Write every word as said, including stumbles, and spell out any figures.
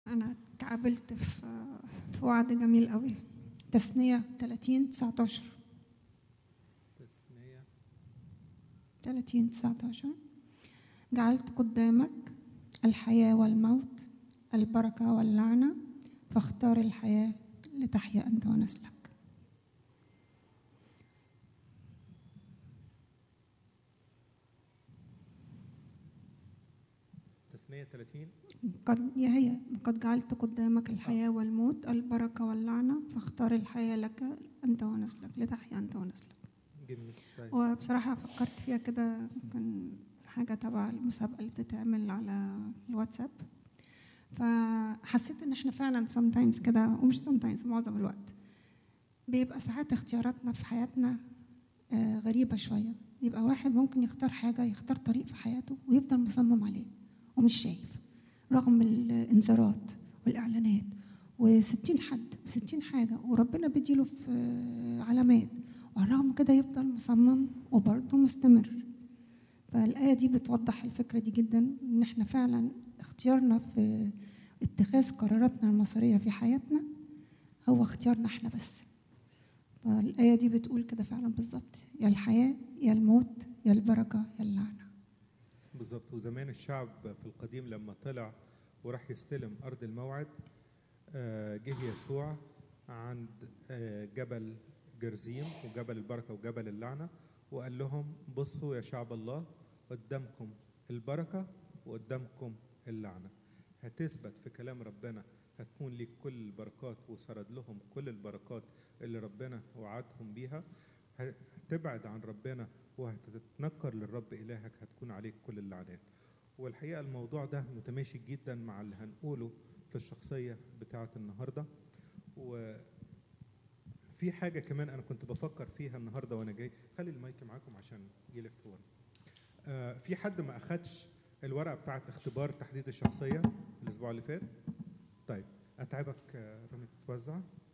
أنا اتقابلت في في وعد جميل قوي. تثنية ثلاثين تسعتاشر. تثنية ثلاثين تسعتاشر. جعلت قدامك الحياة والموت، البركة واللعنة، فاختار الحياة لتحيا أنت ونسلك. تثنية ثلاثين. قد يا هي قد جعلت قدامك الحياة والموت، البركة واللعنة، فاختار الحياة لك أنت ونسلك لتحيا أنت ونسلك. جميل. طيب. وبصراحة فكرت فيها كده، كان حاجة تبع المسابقة اللي بتتعمل على الواتساب، فحسيت ان احنا فعلا sometimes كده، ومش sometimes معظم الوقت بيبقى ساعات اختياراتنا في حياتنا آه غريبة شوية. يبقى واحد ممكن يختار حاجة، يختار طريق في حياته ويفضل مصمم عليه ومش شايف، رغم الانذارات والإعلانات وستين حد وستين حاجة، وربنا بيديله في آه علامات، ورغم كده يفضل مصمم وبرضه مستمر. فالآية دي بتوضح الفكرة دي جدا، ان احنا فعلا اختيارنا في اتخاذ قراراتنا المصيرية في حياتنا هو اختيارنا احنا بس. فالآية دي بتقول كده فعلا بالظبط، يا الحياة يا الموت، يا البركة يا اللعنة. بالظبط. وزمان الشعب في القديم لما طلع وراح يستلم أرض الموعد، جه يشوع عند جبل جرزيم وجبل البركة وجبل اللعنة، وقال لهم بصوا يا شعب الله، قدامكم البركة وقدامكم اللعنة. هتثبت في كلام ربنا، هتكون ليك كل البركات، وسرد لهم كل البركات اللي ربنا وعدهم بيها. هتبعد عن ربنا وهتتنكر للرب إلهك، هتكون عليك كل اللعنات. والحقيقة الموضوع ده متماشي جدا مع اللي هنقوله في الشخصية بتاعة النهاردة. وفي حاجة كمان أنا كنت بفكر فيها النهاردة وأنا جاي، خلي المايك معاكم عشان يلف ورا. آه في حد ما أخدش الورقة بتاعة اختبار تحديد الشخصية الأسبوع اللي فات؟ طيب أتعبك آه رامي توزع.